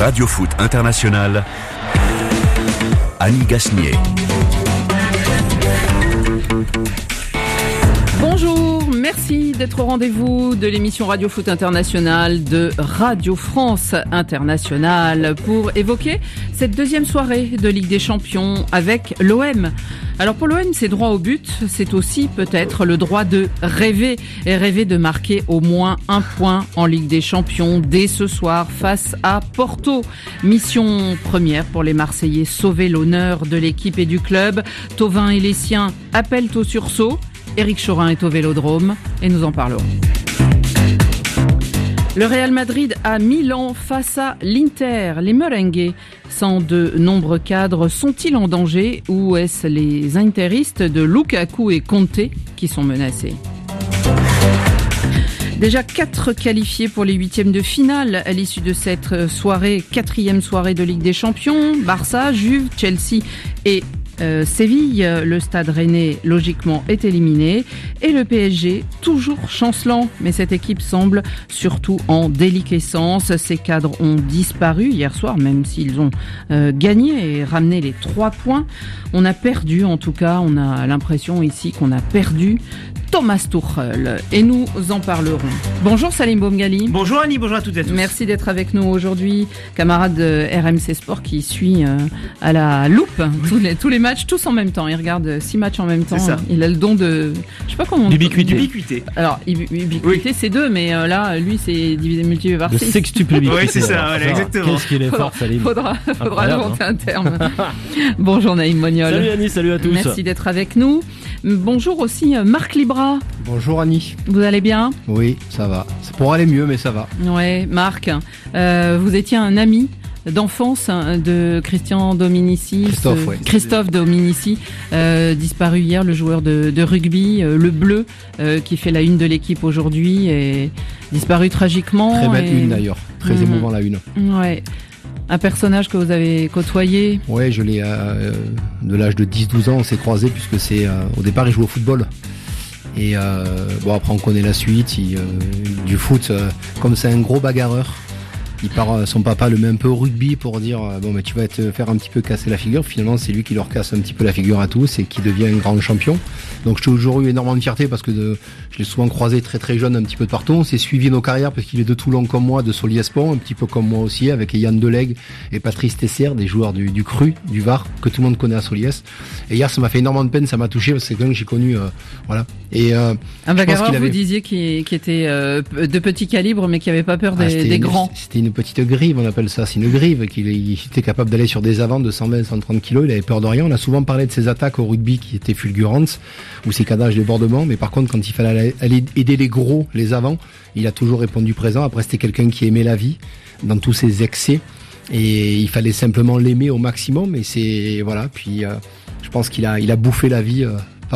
Radio Foot International, Annie Gasnier. Bonjour, merci d'être au rendez-vous de l'émission Radio Foot International de Radio France Internationale pour évoquer cette deuxième soirée de Ligue des Champions avec l'OM. Alors pour l'OM, c'est droit au but, c'est aussi peut-être le droit de rêver et rêver de marquer au moins un point en Ligue des Champions dès ce soir face à Porto. Mission première pour les Marseillais, sauver l'honneur de l'équipe et du club. Thauvin et les siens appellent au sursaut. Éric Chorin est au Vélodrome et nous en parlerons. Le Real Madrid à Milan face à l'Inter. Les merengues, sans de nombreux cadres, sont-ils en danger ou est-ce les interistes de Lukaku et Conte qui sont menacés ? Déjà 4 qualifiés pour les huitièmes de finale à l'issue de cette soirée, 4e soirée de Ligue des Champions. Barça, Juve, Chelsea et Séville, le Stade Rennais logiquement est éliminé et le PSG toujours chancelant, mais cette équipe semble surtout en déliquescence. Ces cadres ont disparu hier soir, même s'ils ont gagné et ramené les 3 points. On a perdu, en tout cas, on a l'impression ici qu'on a perdu Thomas Tuchel et nous en parlerons. Bonjour Salim Boumgali. Bonjour Annie, bonjour à toutes et à tous. Merci d'être avec nous aujourd'hui, camarade de RMC Sport qui suit à la loupe tous les matchs, tous en même temps. Il regarde 6 matchs en même temps. C'est ça. Il a le don de, je sais pas comment. D'ubiquité. Alors ubiquité, oui. C'est 2, mais là, lui, c'est divisé multiplié par 6. Le sextuple ubiquité. Oui, c'est ça, voilà, exactement. Qu'est-ce qu'il est fort, Salim. Faudra inventer un terme. Bonjour Naïm Moniol. Salut Annie, salut à tous. Merci d'être avec nous. Bonjour aussi Marc Libra. Bonjour Annie. Vous allez bien ? Oui, ça va. C'est pour aller mieux, mais ça va. Ouais, Marc, vous étiez un ami d'enfance de Christian Dominici. Christophe Dominici, disparu hier, le joueur de rugby, le bleu, qui fait la une de l'équipe aujourd'hui, et disparu tragiquement. Très belle une d'ailleurs, très émouvant la une. Ouais. Un personnage que vous avez côtoyé. Ouais, je l'ai de l'âge de 10-12 ans, on s'est croisés puisque c'est au départ il jouait au football. Et bon, après on connaît la suite, du foot, comme c'est un gros bagarreur, son papa le met un peu au rugby pour dire bon mais tu vas te faire un petit peu casser la figure. Finalement c'est lui qui leur casse un petit peu la figure à tous et qui devient un grand champion. Donc j'ai toujours eu énormément de fierté parce que je l'ai souvent croisé très très jeune un petit peu de partout. On s'est suivi nos carrières parce qu'il est de Toulon comme moi, de Soliespont, un petit peu comme moi aussi, avec Yann Delegue et Patrice Tessier, des joueurs du Cru, du Var, que tout le monde connaît à Soliès. Et hier ça m'a fait énormément de peine, ça m'a touché parce que c'est quelqu'un que j'ai connu, voilà. Et un bagarreur, vous disiez qui était de petit calibre mais qui avait pas peur des grands. C'était une petite grive, on appelle ça, c'est une grive, qu'il était capable d'aller sur des avants de 120, 130 kilos, il avait peur de rien. On a souvent parlé de ses attaques au rugby qui étaient fulgurantes, ou ses cadrages débordements, mais par contre quand il fallait aller aider les gros, les avants, il a toujours répondu présent. Après c'était quelqu'un qui aimait la vie, dans tous ses excès, et il fallait simplement l'aimer au maximum, et c'est, voilà, puis je pense qu'il a bouffé la vie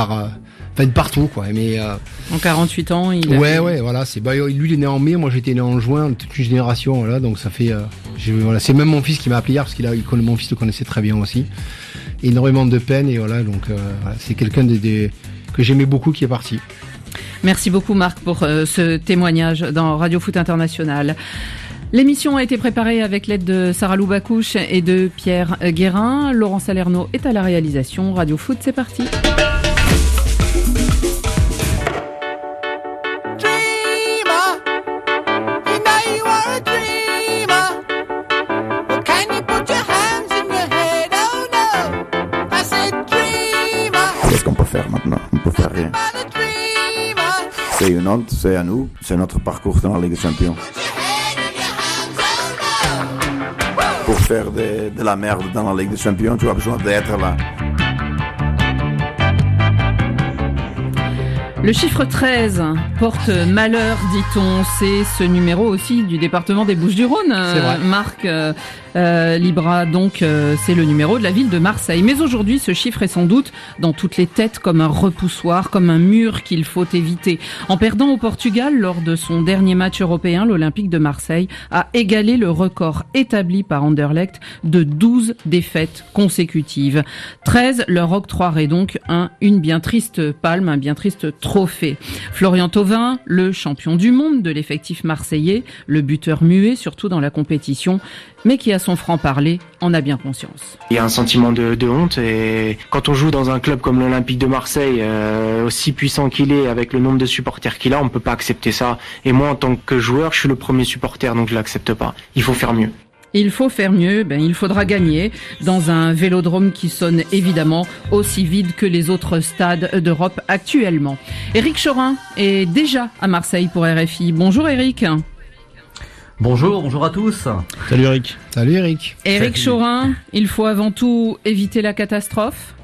partout quoi. Mais en 48 ans, ouais, voilà, lui il est né en mai, moi j'étais né en juin, toute une génération, voilà, donc ça fait voilà, c'est même mon fils qui m'a appelé hier parce mon fils le connaissait très bien aussi. Énormément de peine et voilà, donc voilà, c'est quelqu'un que j'aimais beaucoup qui est parti. Merci beaucoup Marc pour ce témoignage dans Radio Foot International. L'émission a été préparée avec l'aide de Sarah Loubacouche et de Pierre Guérin. Laurent Salerno est à la réalisation. Radio Foot, c'est parti. Qu'est-ce qu'on peut faire maintenant? On peut faire rien. C'est une honte, c'est à nous, c'est notre parcours dans la Ligue des Champions. Pour faire de la merde dans la Ligue des Champions, tu as besoin d'être là. Le chiffre 13 porte malheur, dit-on. C'est ce numéro aussi du département des Bouches-du-Rhône. C'est vrai. Marc Libra, donc c'est le numéro de la ville de Marseille. Mais aujourd'hui, ce chiffre est sans doute dans toutes les têtes comme un repoussoir, comme un mur qu'il faut éviter. En perdant au Portugal lors de son dernier match européen, l'Olympique de Marseille a égalé le record établi par Anderlecht de 12 défaites consécutives. 13 leur octroierait donc une bien triste palme, un bien triste trophée. Florian Thauvin, le champion du monde de l'effectif marseillais, le buteur muet surtout dans la compétition, mais qui a son franc-parler en a bien conscience. Il y a un sentiment de honte et quand on joue dans un club comme l'Olympique de Marseille, aussi puissant qu'il est, avec le nombre de supporters qu'il a, on peut pas accepter ça. Et moi, en tant que joueur, je suis le premier supporter, donc je l'accepte pas. Il faut faire mieux. Il faut faire mieux, il faudra gagner dans un vélodrome qui sonne évidemment aussi vide que les autres stades d'Europe actuellement. Éric Chorin est déjà à Marseille pour RFI. Bonjour Éric. Bonjour à tous. Salut Éric. Salut Éric. Éric Chorin, il faut avant tout éviter la catastrophe.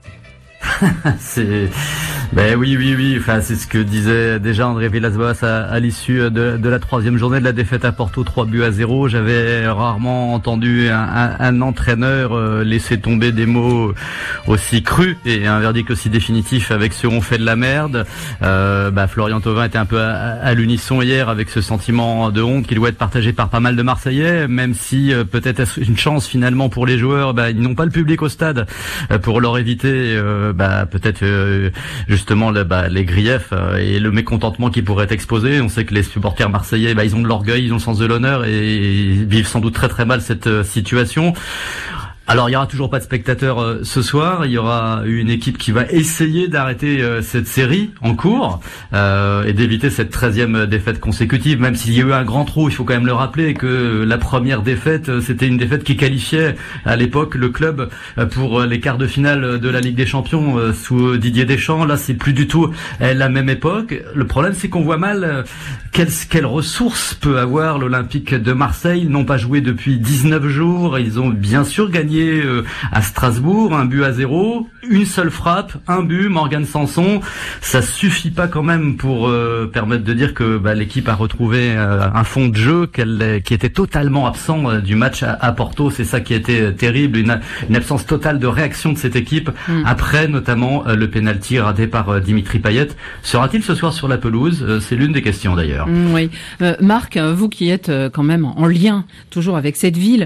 Oui. Enfin, c'est ce que disait déjà André Villas-Boas à l'issue de la troisième journée de la défaite à Porto, 3-0. J'avais rarement entendu un entraîneur laisser tomber des mots aussi crus et un verdict aussi définitif avec ce on fait de la merde. Florian Thauvin était un peu à l'unisson hier avec ce sentiment de honte qui doit être partagé par pas mal de Marseillais, même si peut-être une chance finalement pour les joueurs, ils n'ont pas le public au stade pour leur éviter peut-être justement les griefs et le mécontentement qui pourrait être exposé. On sait que les supporters marseillais, ils ont de l'orgueil, ils ont le sens de l'honneur et ils vivent sans doute très très mal cette situation. Alors il y aura toujours pas de spectateurs ce soir, il y aura une équipe qui va essayer d'arrêter cette série en cours et d'éviter cette 13e défaite consécutive, même s'il y a eu un grand trou. Il faut quand même le rappeler que la première défaite, c'était une défaite qui qualifiait à l'époque le club pour les quarts de finale de la Ligue des Champions sous Didier Deschamps. Là c'est plus du tout la même époque. Le problème c'est qu'on voit mal quelles ressources peut avoir l'Olympique de Marseille. Ils n'ont pas joué depuis 19 jours, ils ont bien sûr gagné à Strasbourg, 1-0, une seule frappe, un but, Morgan Sanson. Ça suffit pas quand même pour permettre de dire que l'équipe a retrouvé un fond de jeu qui était totalement absent du match à Porto. C'est ça qui a été terrible, une absence totale de réaction de cette équipe après notamment le penalty raté par Dimitri Payet. Sera-t-il ce soir sur la pelouse? C'est l'une des questions d'ailleurs. Oui. Marc, vous qui êtes quand même en lien toujours avec cette ville,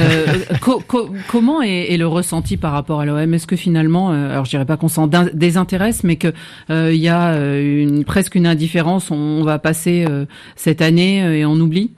comment est le ressenti par rapport à l'OM? Est-ce que finalement, alors je dirais pas qu'on s'en désintéresse, mais que il y a presque une indifférence, on va passer cette année et on oublie?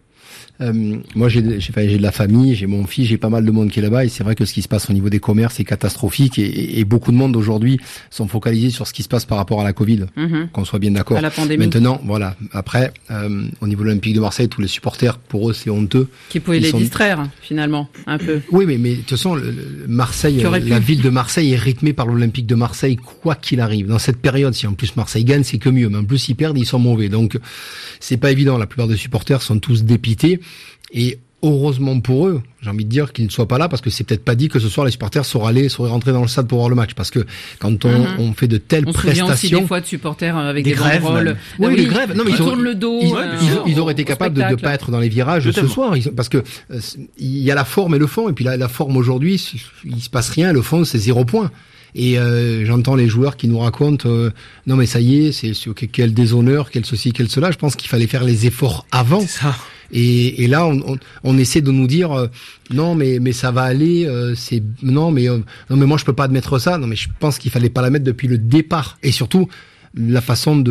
Moi j'ai de la famille, j'ai mon fils, j'ai pas mal de monde qui est là-bas et c'est vrai que ce qui se passe au niveau des commerces est catastrophique et beaucoup de monde aujourd'hui sont focalisés sur ce qui se passe par rapport à la Covid, qu'on soit bien d'accord. À la pandémie. Maintenant, voilà. Après, au niveau de l'Olympique de Marseille, tous les supporters, pour eux c'est honteux. Qui pouvaient les distraire finalement, un peu. Oui, mais de toute façon, Marseille, la ville de Marseille est rythmée par l'Olympique de Marseille quoi qu'il arrive. Dans cette période, si en plus Marseille gagne, c'est que mieux. Mais en plus ils perdent, ils sont mauvais. Donc c'est pas évident. La plupart des supporters sont tous dépités. Et heureusement pour eux, j'ai envie de dire qu'ils ne soient pas là parce que c'est peut-être pas dit que ce soir les supporters seraient rentrés dans le stade pour voir le match parce que quand on fait de telles prestations, on se souvient aussi des fois de supporters avec des grèves, banderoles. Oui, les grèves. Non, mais ils tournent le dos. Ils auraient été capables de pas être dans les virages ce soir parce que il y a la forme et le fond et puis la forme aujourd'hui, il se passe rien, le fond c'est 0 point. Et j'entends les joueurs qui nous racontent non mais ça y est, c'est quel déshonneur, quel ceci, quel cela. Je pense qu'il fallait faire les efforts avant. C'est ça. Et là on essaie de nous dire non mais ça va aller, non mais moi je peux pas admettre ça. Non mais je pense qu'il fallait pas la mettre depuis le départ et surtout la façon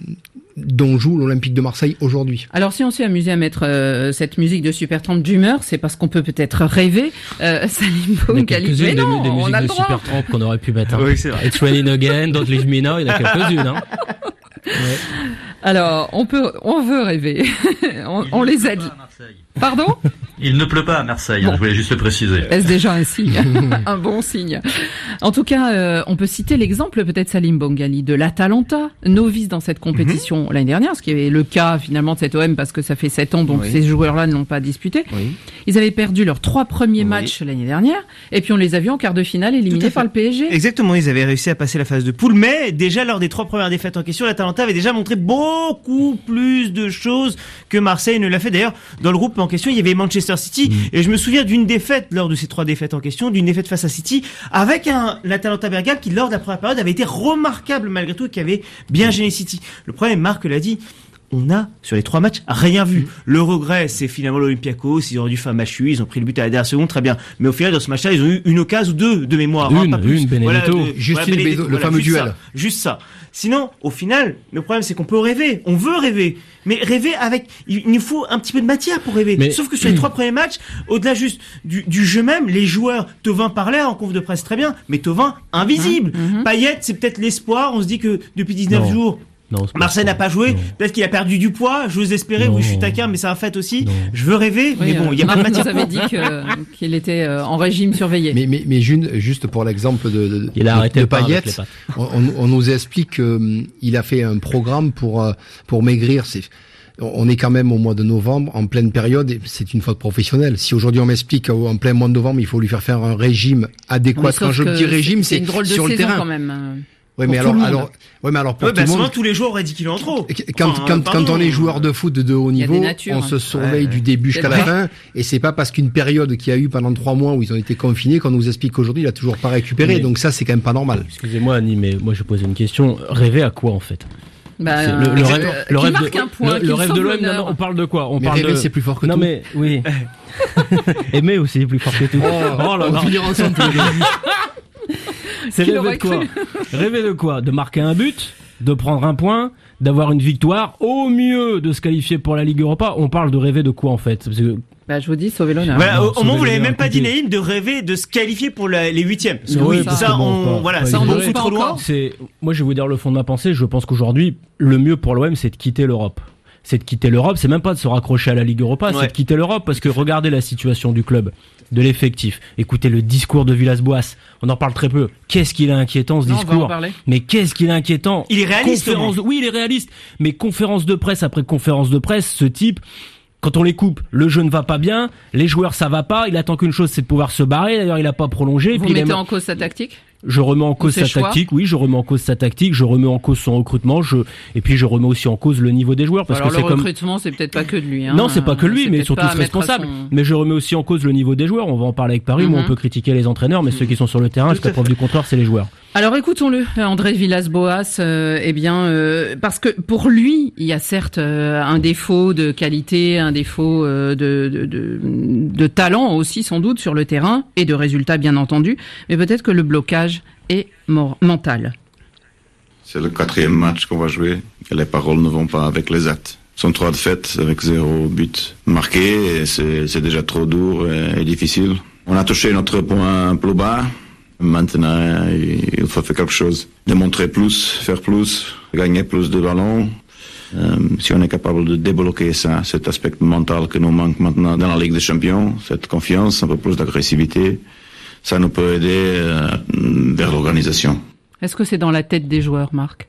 dont joue l'Olympique de Marseille aujourd'hui. Alors si on s'est amusé à mettre cette musique de Supertramp d'humeur, c'est parce qu'on peut peut-être rêver. Salim Boukali, mais non, des on musiques a de le droit. Supertramp qu'on aurait pu mettre. Oui, c'est vrai. It's Raining Again, Don't Leave Me Now, il y en a quelques-unes. Hein. Ouais. Alors on veut rêver. on les a dit. Pardon? Il ne pleut pas à Marseille, je voulais juste le préciser. Est-ce déjà un signe? Un bon signe. En tout cas, on peut citer l'exemple peut-être Salim Boukali de l'Atalanta, novice dans cette compétition l'année dernière, ce qui est le cas finalement de cette OM parce que ça fait 7 ans donc ces joueurs-là ne l'ont pas disputé. Oui. Ils avaient perdu leurs 3 premiers matchs l'année dernière et puis on les a vus en quart de finale éliminés par le PSG. Exactement, ils avaient réussi à passer la phase de poule, mais déjà lors des 3 premières défaites en question, l'Atalanta avait déjà montré beaucoup plus de choses que Marseille ne l'a fait. D'ailleurs, dans le groupe en question, il y avait Manchester City et je me souviens d'une défaite lors de ces 3 défaites en question, d'une défaite face à City avec l'Atalanta Bergame qui lors de la première période avait été remarquable malgré tout et qui avait bien gêné City. Le problème, Marc l'a dit, on a, sur les 3 matchs, rien vu. Le regret, c'est finalement l'Olympiakos, ils ont dû faire un match, ils ont pris le but à la dernière seconde, très bien. Mais au final, dans ce match-là, ils ont eu une occasion ou 2 de mémoire. Une, Benedetto. Benedetto, le fameux duel. Juste ça. Sinon, au final, le problème, c'est qu'on peut rêver. On veut rêver. Mais rêver avec, il nous faut un petit peu de matière pour rêver. Sauf que sur les 3 premiers matchs, au-delà juste du jeu même, les joueurs, Thauvin parlait en conf de presse très bien, mais Thauvin, invisible. Payet, c'est peut-être l'espoir. On se dit que depuis 19 jours, Marseille n'a pas joué. Peut-être qu'il a perdu du poids. J'ose espérer. Oui, je suis taquin, mais c'est un fait aussi. Je veux rêver, mais bon, il y a pas de matière. Vous avez dit qu'il était en régime surveillé. Mais juste pour l'exemple il a arrêté de Payet, on nous explique qu'il a fait un programme pour maigrir. On est quand même au mois de novembre, en pleine période, et c'est une faute professionnelle. Si aujourd'hui on m'explique qu'en plein mois de novembre, il faut lui faire un régime adéquat. Quand je dis régime, c'est une drôle de sur le saison terrain. quand même. Oui, mais alors pour tout le monde, tous les jours, on aurait 10 kilos en trop. Quand on est joueur de foot de haut niveau, on se surveille du début jusqu'à la fin, et c'est pas parce qu'une période qu'il y a eu pendant 3 mois où ils ont été confinés qu'on nous explique qu'aujourd'hui il a toujours pas récupéré. Donc ça, c'est quand même pas normal. Excusez-moi, Annie, mais moi je posais une question. Rêver à quoi en fait? Le rêve de l'OM, on parle de quoi? On parle rêver, c'est plus fort que tout. Non mais oui. Aimer aussi c'est plus fort que tout. Oh là là. On finira ensemble. C'est rêver de quoi? Rêver de quoi? De marquer un but, de prendre un point, d'avoir une victoire, au mieux de se qualifier pour la Ligue Europa. On parle de rêver de quoi en fait? Parce que je vous dis, sauver l'honneur. Voilà, au moment où vous l'avez même pas dit, Naïm, de rêver de se qualifier pour les 8e. Ça, on fout trop loin. Moi, je vais vous dire le fond de ma pensée. Je pense qu'aujourd'hui, le mieux pour l'OM, c'est de quitter l'Europe. C'est même pas de se raccrocher à la Ligue Europa, c'est de quitter l'Europe, parce que regardez la situation du club, de l'effectif. Écoutez le discours de Villas-Boas. On en parle très peu. Qu'est-ce qu'il est inquiétant, ce discours. Mais qu'est-ce qu'il est inquiétant. Il est réaliste. Oui, il est réaliste. Mais conférence de presse après conférence de presse, ce type, quand on les coupe, le jeu ne va pas bien, les joueurs ça va pas, il attend qu'une chose, c'est de pouvoir se barrer. D'ailleurs, il a pas prolongé. Vous mettez en cause sa tactique? Je remets en cause sa tactique, je remets en cause sa tactique, je remets en cause son recrutement, et puis je remets aussi en cause le niveau des joueurs. Parce que le recrutement, c'est peut-être pas que de lui. Non, c'est pas que lui, mais surtout ce responsable. Mais je remets aussi en cause le niveau des joueurs. On va en parler avec Paris, où on peut critiquer les entraîneurs, mais ceux qui sont sur le terrain, jusqu'à preuve du contraire, c'est les joueurs. Alors écoutons-le, André Villas-Boas, parce que pour lui, il y a certes un défaut de qualité, un défaut de talent aussi sans doute sur le terrain, et de résultats bien entendu, mais peut-être que le blocage est mental. C'est le 4e match qu'on va jouer, et les paroles ne vont pas avec les actes. Ce sont 3 défaites avec 0 but marqué, et c'est déjà trop dur et difficile. On a touché notre point plus bas. Maintenant, il faut faire quelque chose. Démontrer plus, faire plus, gagner plus de ballons. Si on est capable de débloquer ça, cet aspect mental que nous manque maintenant dans la Ligue des Champions, cette confiance, un peu plus d'agressivité, ça nous peut aider vers l'organisation. Est-ce que c'est dans la tête des joueurs, Marc?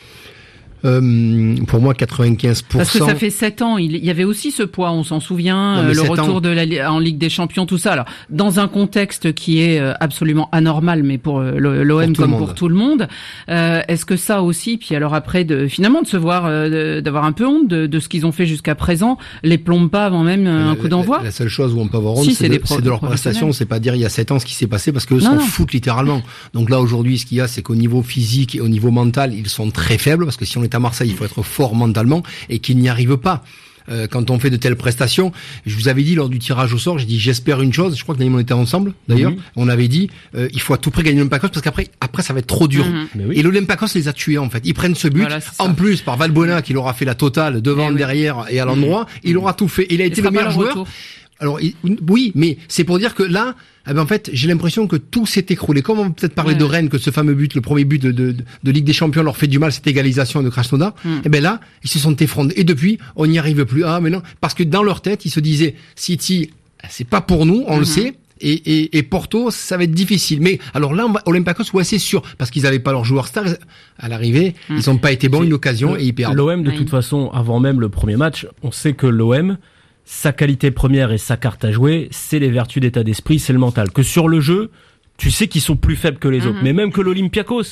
Pour moi, 95%. Parce que ça fait 7 ans. Il y avait aussi ce poids, on s'en souvient, le retour en Ligue des Champions, tout ça. Alors, dans un contexte qui est absolument anormal, mais pour l'OM comme pour tout le monde, est-ce que ça aussi, puis alors après, finalement de se voir, d'avoir un peu honte de ce qu'ils ont fait jusqu'à présent, les plombe pas avant même un coup d'envoi? La seule chose où on peut avoir honte, c'est de leur prestation. C'est pas dire il y a 7 ans ce qui s'est passé, parce qu'eux s'en foutent littéralement. Donc là, aujourd'hui, ce qu'il y a, c'est qu'au niveau physique et au niveau mental, ils sont très faibles, parce que si on est à Marseille, il faut être fort mentalement, et qu'ils n'y arrivent pas. Quand on fait de telles prestations, je vous avais dit lors du tirage au sort, j'ai dit j'espère une chose, je crois que Naïm on était ensemble d'ailleurs, on avait dit il faut à tout prix gagner l'Olympiakos, parce qu'après ça va être trop dur. Et l'Olympiakos les a tués en fait. Ils prennent ce but, en plus par Valbuena qui leur a fait la totale devant, derrière et à l'endroit, il aura tout fait. Il a été le meilleur joueur. Alors oui, mais c'est pour dire que là, en fait, j'ai l'impression que tout s'est écroulé. Comme on va peut-être parler de Rennes, que ce fameux but, le premier but de Ligue des Champions leur fait du mal, cette égalisation de Krasnodar. Et ben là, ils se sont effondrés. Et depuis, on n'y arrive plus. Ah, mais non, parce que dans leur tête, ils se disaient, City, c'est pas pour nous, on le sait. Et Porto, ça va être difficile. Mais alors là, Olympiakos, ouais, c'est sûr, parce qu'ils n'avaient pas leur joueur star à l'arrivée. Ils n'ont pas été bons, une occasion, et ils perdent. L'OM, de toute façon, avant même le premier match, on sait que l'OM, sa qualité première et sa carte à jouer, c'est les vertus d'état d'esprit, c'est le mental. Que sur le jeu, tu sais qu'ils sont plus faibles que les autres. Mais même que l'Olympiakos,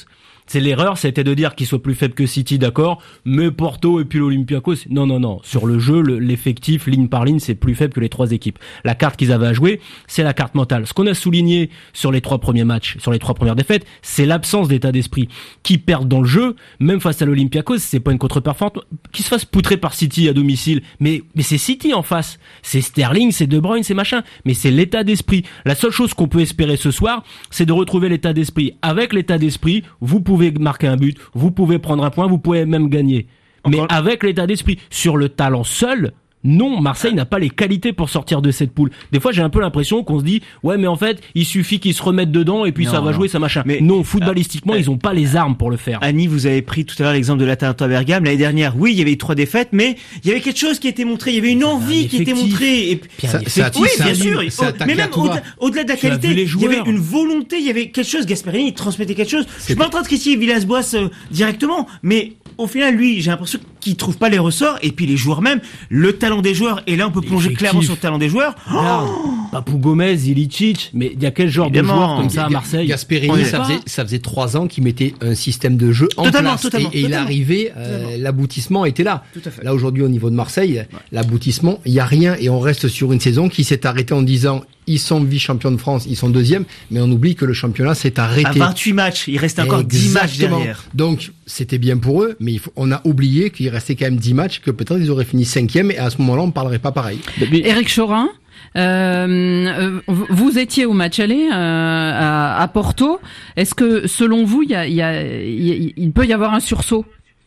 C'est l'erreur, c'était de dire qu'ils soient plus faibles que City, d'accord, mais Porto et puis l'Olympiakos, non. Sur le jeu, l'effectif, ligne par ligne, c'est plus faible que les 3 équipes. La carte qu'ils avaient à jouer, c'est la carte mentale. Ce qu'on a souligné sur les 3 premiers matchs, sur les 3 premières défaites, c'est l'absence d'état d'esprit. Qui perdent dans le jeu, même face à l'Olympiakos, c'est pas une contre-performance. Qui se fasse poutrer par City à domicile, mais c'est City en face. C'est Sterling, c'est De Bruyne, c'est machin. Mais c'est l'état d'esprit. La seule chose qu'on peut espérer ce soir, c'est de retrouver l'état d'esprit. Avec l'état d'esprit, vous pouvez marquer un but, vous pouvez prendre un point, vous pouvez même gagner. Mais avec l'état d'esprit, sur le talent seul, non, Marseille n'a pas les qualités pour sortir de cette poule. Des fois, j'ai un peu l'impression qu'on se dit, ouais, mais en fait, il suffit qu'ils se remettent dedans et puis ça va jouer, ça machin. Mais non, footballistiquement, ils ont pas les armes pour le faire. Annie, vous avez pris tout à l'heure l'exemple de l'Atalanta Bergame. L'année dernière, oui, il y avait eu 3 défaites, mais il y avait quelque chose qui était montré. Il y avait une envie qui était montrée. Et puis, oui, bien sûr. Mais même au-delà de la qualité, il y avait une volonté, il y avait quelque chose. Gasperini, il transmettait quelque chose. Je suis pas en train de critiquer Villas-Boas directement, mais au final, lui, j'ai l'impression qu'il trouve pas les ressorts. Et puis les joueurs même, le talent des joueurs. Et là, on peut plonger clairement sur le talent des joueurs. Papou Gomez, Ilicic, mais il y a quel genre de joueurs comme ça à Marseille? Gasperini, ça faisait 3 ans qu'il mettait un système de jeu en place. Et il arrivait, l'aboutissement était là. Là, aujourd'hui, au niveau de Marseille, l'aboutissement, il y a rien. Et on reste sur une saison qui s'est arrêtée en disant, ils sont vice-champions de France, ils sont 2e, mais on oublie que le championnat s'est arrêté. À 28 matchs, il reste encore 10 matchs derrière. Donc, c'était bien pour eux, mais on a oublié qu'il restait quand même 10 matchs, que peut-être ils auraient fini 5e, et à ce moment-là, on ne parlerait pas pareil. Éric Chorin, vous étiez au match aller à Porto. Est-ce que, selon vous, il peut y avoir un sursaut?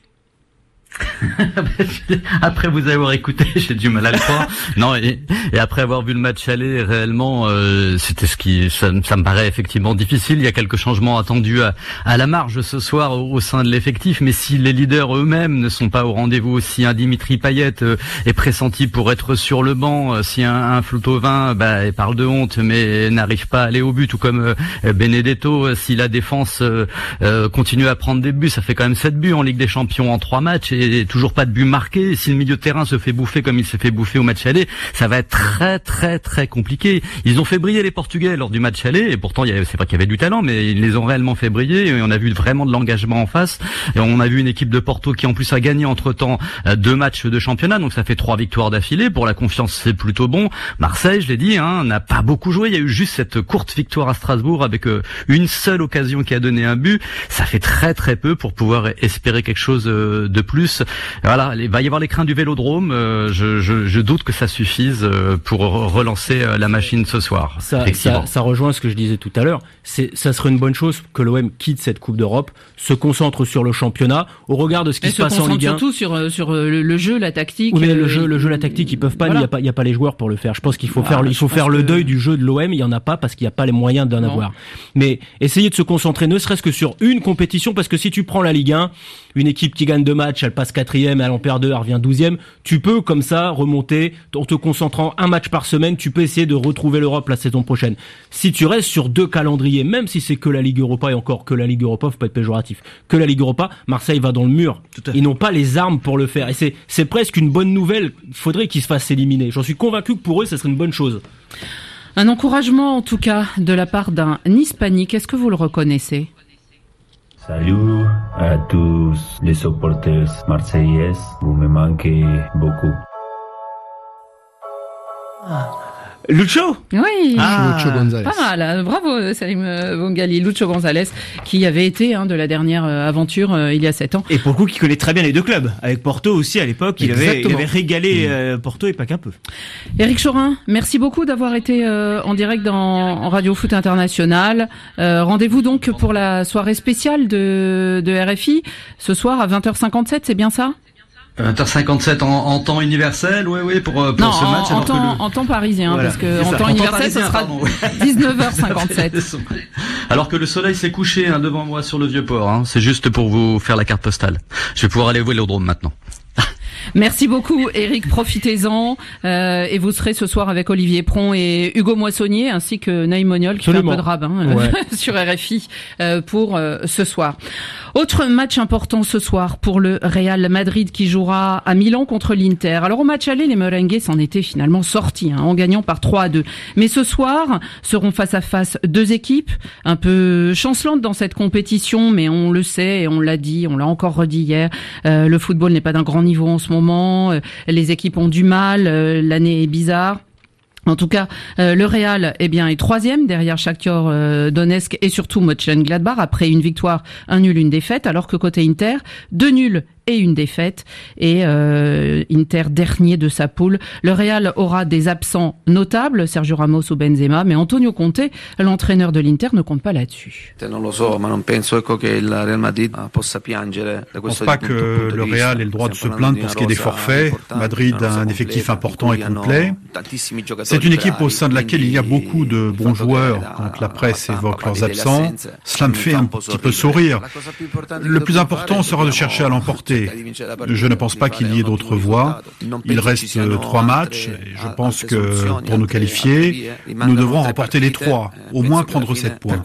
Après vous avoir écouté, j'ai du mal à le croire. Non, et après avoir vu le match aller, réellement, c'était ça me paraît effectivement difficile. Il y a quelques changements attendus à la marge ce soir au sein de l'effectif, mais si les leaders eux-mêmes ne sont pas au rendez-vous, si un Dimitri Payet est pressenti pour être sur le banc, si un Flutovin parle de honte mais n'arrive pas à aller au but, tout comme Benedetto, si la défense continue à prendre des buts, ça fait quand même 7 buts en Ligue des Champions en 3 matchs et toujours pas de but marqué. Si le milieu de terrain se fait bouffer comme il s'est fait bouffer au match aller, ça va être très très très compliqué. Ils ont fait briller les Portugais lors du match aller, et pourtant c'est pas qu'il y avait du talent, mais ils les ont réellement fait briller, et on a vu vraiment de l'engagement en face, et on a vu une équipe de Porto qui en plus a gagné entre-temps 2 matchs de championnat, donc ça fait 3 victoires d'affilée. Pour la confiance, c'est plutôt bon. Marseille, je l'ai dit, n'a pas beaucoup joué, il y a eu juste cette courte victoire à Strasbourg avec une seule occasion qui a donné un but. Ça fait très très peu pour pouvoir espérer quelque chose de plus. Voilà, il va y avoir les craintes du Vélodrome. Je doute que ça suffise pour relancer la machine ce soir. Ça rejoint ce que je disais tout à l'heure. Ça serait une bonne chose que l'OM quitte cette Coupe d'Europe, se concentre sur le championnat, au regard de ce qui se passe en Ligue 1. Surtout sur le jeu, la tactique. Oui, mais le jeu, la tactique, ils peuvent pas. Voilà. Il y a pas les joueurs pour le faire. Je pense qu'il faut faire le deuil du jeu de l'OM. Il y en a pas parce qu'il y a pas les moyens d'en avoir. Mais essayez de se concentrer, ne serait-ce que sur une compétition, parce que si tu prends la Ligue 1, une équipe qui gagne 2 matchs, elle passe 4e, elle en perd 2, elle revient 12e. Tu peux comme ça remonter en te concentrant un match par semaine. Tu peux essayer de retrouver l'Europe la saison prochaine. Si tu restes sur 2 calendriers, même si c'est que la Ligue Europa, et encore que la Ligue Europa, faut pas être péjoratif, que la Ligue Europa, Marseille va dans le mur. Ils n'ont pas les armes pour le faire. Et c'est presque une bonne nouvelle. Il faudrait qu'ils se fassent éliminer. J'en suis convaincu que pour eux, ça serait une bonne chose. Un encouragement, en tout cas, de la part d'un Hispanique. Est-ce que vous le reconnaissez? Salut à tous les supporters marseillais, vous me manquez beaucoup. Lucho? Oui. Lucho González. Pas mal. Bravo, Salim Bongali. Lucho González, qui avait été de la dernière aventure il y a 7 ans. Et pour le coup, qui connaît très bien les 2 clubs. Avec Porto aussi, à l'époque, il avait régalé Porto et pas qu'un peu. Éric Chorin, merci beaucoup d'avoir été en direct en Radio Foot International. Rendez-vous donc pour la soirée spéciale de RFI, ce soir à 20h57, c'est bien ça? 20h57 en temps universel, oui, pour ce match. En temps parisien, voilà, parce que en temps universel, ce sera 19h57. Alors que le soleil s'est couché devant moi sur le Vieux-Port. C'est juste pour vous faire la carte postale. Je vais pouvoir aller au Vélodrome maintenant. Merci beaucoup, Éric. Profitez-en. Et vous serez ce soir avec Olivier Pron et Hugo Moissonnier, ainsi que Naïm Moniol, qui fait un peu de rabbin sur RFI pour ce soir. Autre match important ce soir pour le Real Madrid qui jouera à Milan contre l'Inter. Alors au match aller, les merengues s'en étaient finalement sortis en gagnant par 3-2. Mais ce soir seront face à face deux équipes un peu chancelantes dans cette compétition, mais on le sait et on l'a dit, on l'a encore redit hier, le football n'est pas d'un grand niveau en ce moment, les équipes ont du mal, l'année est bizarre. En tout cas, le Real est troisième derrière Shakhtar Donetsk et surtout Mönchengladbach après une victoire, un nul, une défaite, alors que côté Inter, 2 nuls et une défaite et Inter dernier de sa poule. Le Real aura des absents notables, Sergio Ramos ou Benzema, mais Antonio Conte, l'entraîneur de l'Inter, ne compte pas là-dessus. Je ne pense pas que le Real ait le droit de se plaindre pour ce qui est des forfaits. Madrid a un effectif important et complet. C'est une équipe au sein de laquelle il y a beaucoup de bons joueurs. Quand la presse évoque leurs absents, cela me fait un petit peu sourire. Le plus important sera de chercher à l'emporter. Je ne pense pas qu'il y ait d'autres voies. Il reste 3 matchs et je pense que pour nous qualifier, nous devrons remporter les 3, au moins prendre 7 points.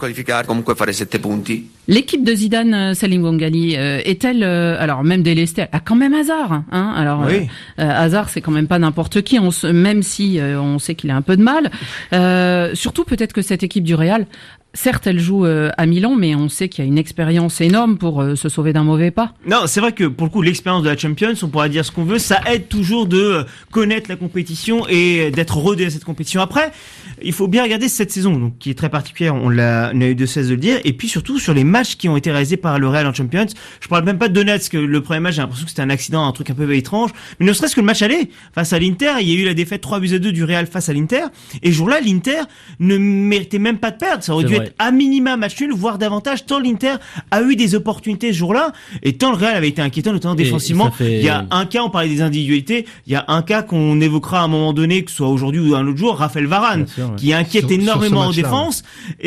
L'équipe de Zidane, Salim Bongali, est-elle, alors même délestée, a quand même Hazard, alors oui. Hazard, c'est quand même pas n'importe qui, même si on sait qu'il a un peu de mal. Surtout peut-être que cette équipe du Real, certes, elle joue à Milan, mais on sait qu'il y a une expérience énorme pour se sauver d'un mauvais pas. Non, c'est vrai que pour le coup, l'expérience de la Champions, on pourra dire ce qu'on veut, ça aide toujours de connaître la compétition et d'être rodé à cette compétition. Après, il faut bien regarder cette saison, donc qui est très particulière, on a eu de cesse de le dire, et puis surtout sur les matchs qui ont été réalisés par le Real en Champions. Je parle même pas de Donetsk, le premier match, j'ai l'impression que c'était un accident, un truc un peu étrange, mais ne serait-ce que le match aller face à l'Inter, il y a eu la défaite 3-2 du Real face à l'Inter, et ce jour-là, l'Inter ne méritait même pas de perdre, ça aurait dû être à minima match nul, voire davantage, tant l'Inter a eu des opportunités ce jour-là, et tant le Real avait été inquiétant, notamment défensivement. Il y a un cas, on parlait des individualités, il y a un cas qu'on évoquera à un moment donné, que ce soit aujourd'hui ou un autre jour, Raphaël Varane, qui inquiète énormément en défense,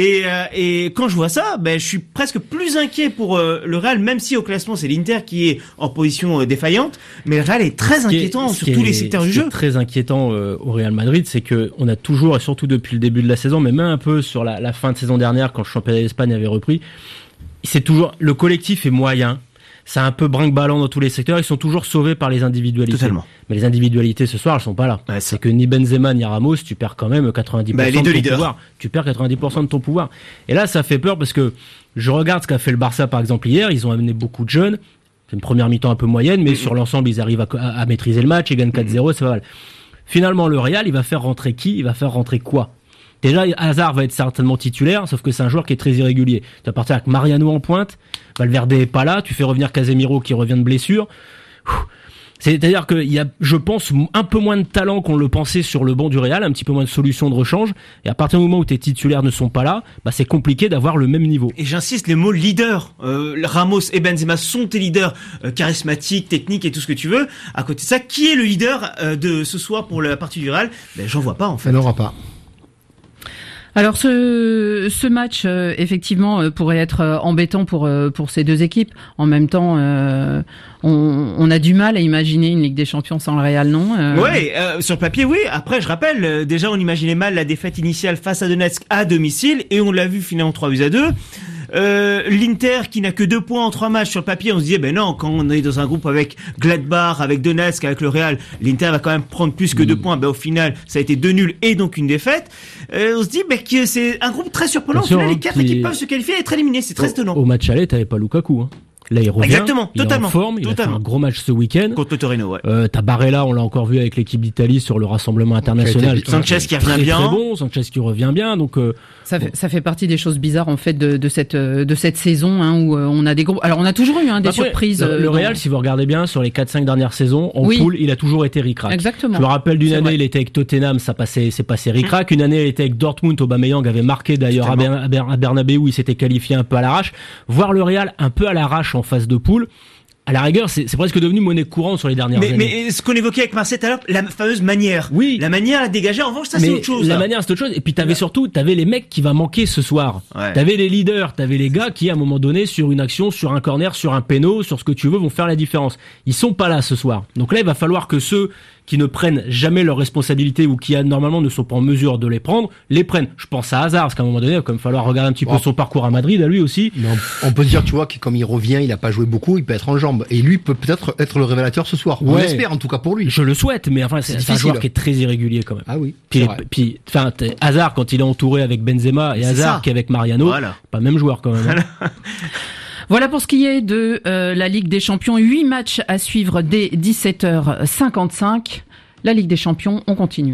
et quand je vois ça, je suis presque plus inquiet pour le Real, même si au classement c'est l'Inter qui est en position défaillante, mais le Real est très inquiétant sur tous les secteurs du jeu. Ce qui est très inquiétant au Real Madrid, c'est que on a toujours, et surtout depuis le début de la saison, mais même un peu sur la fin de saison dernière, quand le championnat d'Espagne avait repris, c'est toujours, le collectif est moyen, c'est un peu brinque-ballant dans tous les secteurs, ils sont toujours sauvés par les individualités. Totalement. Mais les individualités ce soir, elles sont pas là. Ouais, c'est que ni Benzema ni Ramos, tu perds quand même 90% de ton pouvoir. Tu perds 90% de ton pouvoir. Et là, ça fait peur parce que je regarde ce qu'a fait le Barça par exemple hier, ils ont amené beaucoup de jeunes. C'est une première mi-temps un peu moyenne, mais sur l'ensemble, ils arrivent à maîtriser le match, ils gagnent 4-0, c'est pas mal. Finalement, le Real, il va faire rentrer qui? Il va faire rentrer quoi? Déjà, Hazard va être certainement titulaire, sauf que c'est un joueur qui est très irrégulier. Tu vas partir avec Mariano en pointe, Valverde est pas là, tu fais revenir Casemiro qui revient de blessure. C'est-à-dire qu'il y a, je pense, un peu moins de talent qu'on le pensait sur le banc du Real, un petit peu moins de solutions de rechange. Et à partir du moment où tes titulaires ne sont pas là, c'est compliqué d'avoir le même niveau. Et j'insiste, les mots leader, Ramos et Benzema sont tes leaders charismatiques, techniques et tout ce que tu veux. À côté de ça, qui est le leader de ce soir pour la partie du Real? J'en vois pas en fait. Il n'y en aura pas. Alors ce match effectivement pourrait être embêtant pour ces deux équipes. En même temps, on a du mal à imaginer une Ligue des Champions sans le Real, non? Oui, sur le papier, oui. Après, je rappelle, déjà on imaginait mal la défaite initiale face à Donetsk à domicile et on l'a vu finalement 3-2. L'Inter qui n'a que 2 points en 3 matchs sur le papier, on se disait non, quand on est dans un groupe avec Gladbach, avec Donetsk, avec le Real, l'Inter va quand même prendre plus que 2 points. Au final, ça a été 2 nuls et donc une défaite. On se dit que c'est un groupe très surprenant. Au final, les 4 équipes peuvent se qualifier et être éliminées. C'est très étonnant. Au match aller, t'avais pas Lukaku. Là, il revient. Exactement, il totalement. est en forme, il a fait un gros match ce week-end. Contre le Torino, ouais. T'as Barella, on l'a encore vu avec l'équipe d'Italie sur le rassemblement international. Sanchez qui revient bien. Très bon, Sanchez qui revient bien, donc, ça fait partie des choses bizarres, en fait, de cette saison, où on a des groupes. Alors, on a toujours eu, des surprises. Le Real, si vous regardez bien, sur les 4-5 dernières saisons, en poule, il a toujours été ric-rac. Exactement. Je me rappelle d'une année, il était avec Tottenham, c'est passé ric-rac. Une année, il était avec Dortmund, Aubameyang avait marqué d'ailleurs à Bernabeu, il s'était qualifié un peu à l'arrache. Voir le Real un peu à l'arrache en phase de poule, à la rigueur, c'est presque devenu monnaie courante sur les dernières années. Mais ce qu'on évoquait avec Marseille tout à l'heure, la fameuse manière. Oui. La manière à dégager, en revanche, ça c'est autre chose. La manière, c'est autre chose. Et puis t'avais les mecs qui va manquer ce soir. Ouais. T'avais les leaders, t'avais les gars qui, à un moment donné, sur une action, sur un corner, sur un péno, sur ce que tu veux, vont faire la différence. Ils sont pas là ce soir. Donc là, il va falloir que ceux qui ne prennent jamais leurs responsabilités ou qui normalement ne sont pas en mesure de les prendre, les prennent. Je pense à Hazard, parce qu'à un moment donné, il va quand même falloir regarder un petit peu son parcours à Madrid, à lui aussi. Mais on peut se dire, tu vois, que comme il revient, il a pas joué beaucoup, il peut être en jambes. Et lui peut-être être le révélateur ce soir. On l'espère, en tout cas pour lui. Je le souhaite, mais enfin, c'est un joueur qui est très irrégulier quand même. Ah oui. Puis Hazard, quand il est entouré avec Benzema et Hazard qui est avec Mariano, pas le même joueur quand même. Voilà pour ce qui est de la Ligue des Champions. 8 matchs à suivre dès 17h55. La Ligue des Champions, on continue.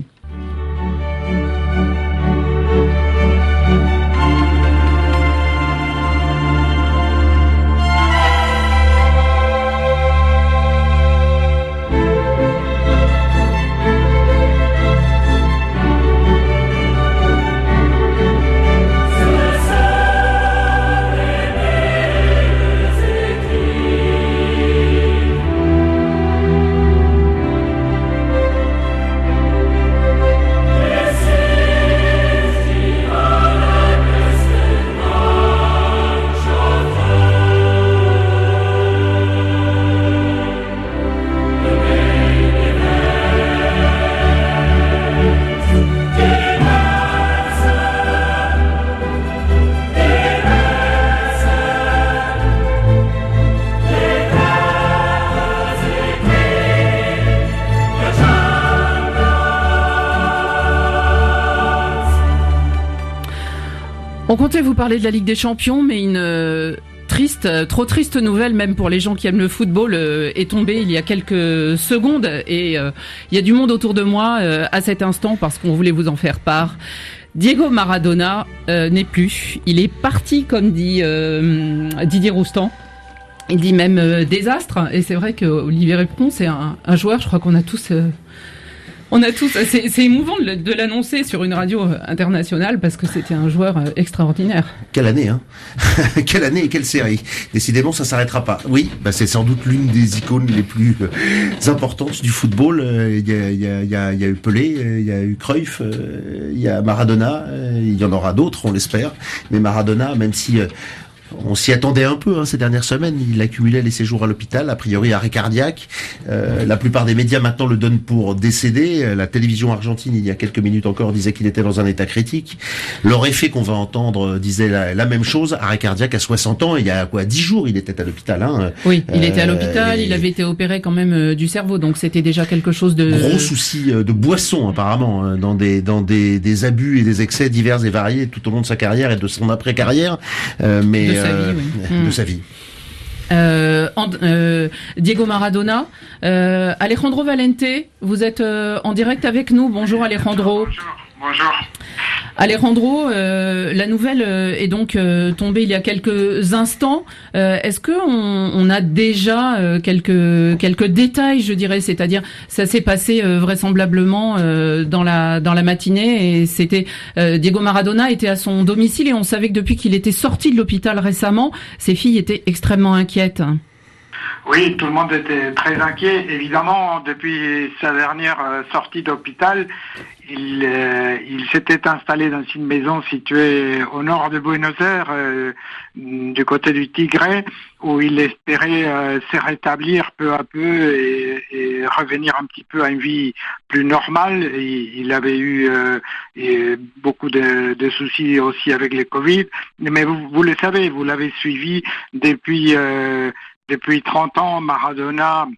On comptait vous parler de la Ligue des Champions, mais une trop triste nouvelle, même pour les gens qui aiment le football, est tombée il y a quelques secondes. Et il y a du monde autour de moi à cet instant parce qu'on voulait vous en faire part. Diego Maradona n'est plus. Il est parti, comme dit Didier Roustan. Il dit même désastre. Et c'est vrai que Olivier Repron, c'est un joueur, je crois qu'on a tous... c'est émouvant de l'annoncer sur une radio internationale parce que c'était un joueur extraordinaire. Quelle année, hein. Quelle année et quelle série. Décidément, ça s'arrêtera pas. Oui, c'est sans doute l'une des icônes les plus importantes du football. Il y a eu Pelé, il y a eu Cruyff, il y a Maradona, il y en aura d'autres, on l'espère. Mais Maradona, même si on s'y attendait un peu ces dernières semaines. Il accumulait les séjours à l'hôpital, a priori arrêt cardiaque. La plupart des médias maintenant le donnent pour décédé. La télévision argentine, il y a quelques minutes encore, disait qu'il était dans un état critique. Leur effet qu'on va entendre disait la même chose, arrêt cardiaque à 60 ans. Il y a 10 jours, il était à l'hôpital. Oui, il était à l'hôpital, il avait été opéré quand même du cerveau, donc c'était déjà quelque chose de... Gros souci de boisson apparemment, dans des abus et des excès divers et variés tout au long de sa carrière et de son après-carrière. Mais de sa vie. Diego Maradona, Alejandro Valente, vous êtes en direct avec nous. Bonjour Alejandro. Bonjour. Alejandro, la nouvelle est donc tombée il y a quelques instants. Est-ce que on a déjà quelques détails, je dirais, c'est-à-dire ça s'est passé vraisemblablement dans la matinée et c'était Diego Maradona était à son domicile et on savait que depuis qu'il était sorti de l'hôpital récemment, ses filles étaient extrêmement inquiètes. Oui, tout le monde était très inquiet. Évidemment, depuis sa dernière sortie d'hôpital, il s'était installé dans une maison située au nord de Buenos Aires, du côté du Tigre, où il espérait se rétablir peu à peu et revenir un petit peu à une vie plus normale. Il avait eu beaucoup de soucis aussi avec le Covid. Mais vous le savez, vous l'avez suivi depuis 30 ans. Maradona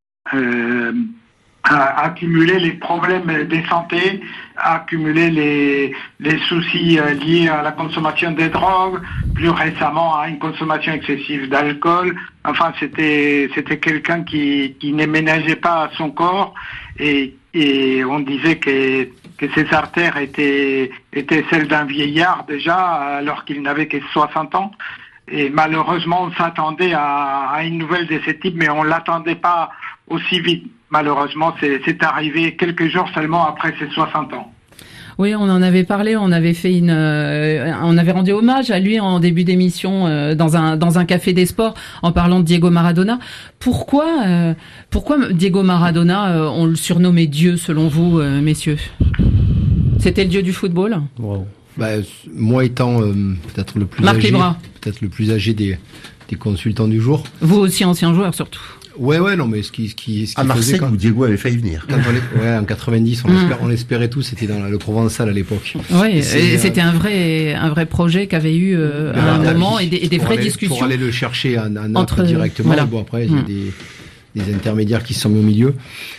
a accumulé les problèmes de santé, a accumulé les soucis liés à la consommation de drogue, plus récemment à une consommation excessive d'alcool. Enfin, c'était quelqu'un qui ne ménageait pas son corps et on disait que ses artères étaient celles d'un vieillard déjà, alors qu'il n'avait que 60 ans. Et malheureusement, on s'attendait à une nouvelle de ce type, mais on l'attendait pas aussi vite. Malheureusement, c'est arrivé quelques jours seulement après ses 60 ans. Oui, on en avait parlé, on avait fait on avait rendu hommage à lui en début d'émission dans un café des sports en parlant de Diego Maradona. Pourquoi Diego Maradona, on le surnommait Dieu selon vous, messieurs? C'était le dieu du football? Wow. Moi étant peut-être le plus âgé des consultants du jour. Vous aussi ancien joueur surtout. non, mais ce qui à Marseille, où Diego avait failli venir. En 90, on l'espérait tous, c'était dans le Provençal à l'époque. Oui, c'était un vrai projet qu'avait eu à un moment et des vraies discussions. Pour aller le chercher à Naples directement. Voilà. Bon, après, il y a des intermédiaires qui se sont mis au milieu.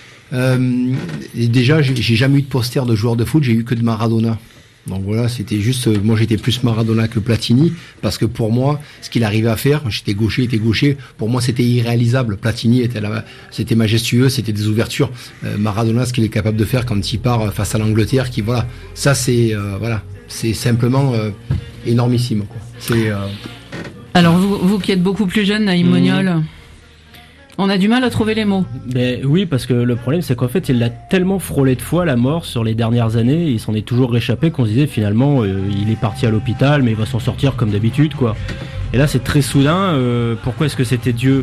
Et déjà, j'ai jamais eu de poster de joueur de foot, j'ai eu que de Maradona. Donc voilà, c'était juste, moi j'étais plus Maradona que Platini, parce que pour moi, ce qu'il arrivait à faire, j'étais gaucher, il était gaucher, pour moi c'était irréalisable. Platini c'était majestueux, c'était des ouvertures. Maradona, ce qu'il est capable de faire quand il part face à l'Angleterre, ça c'est simplement énormissime, quoi. Alors vous qui êtes beaucoup plus jeune, Naïm Moniol, on a du mal à trouver les mots. Ben oui, parce que le problème, c'est qu'en fait, il l'a tellement frôlé de fois, la mort, sur les dernières années, il s'en est toujours réchappé, qu'on se disait finalement, il est parti à l'hôpital, mais il va s'en sortir comme d'habitude, quoi. Et là, c'est très soudain. Pourquoi est-ce que c'était Dieu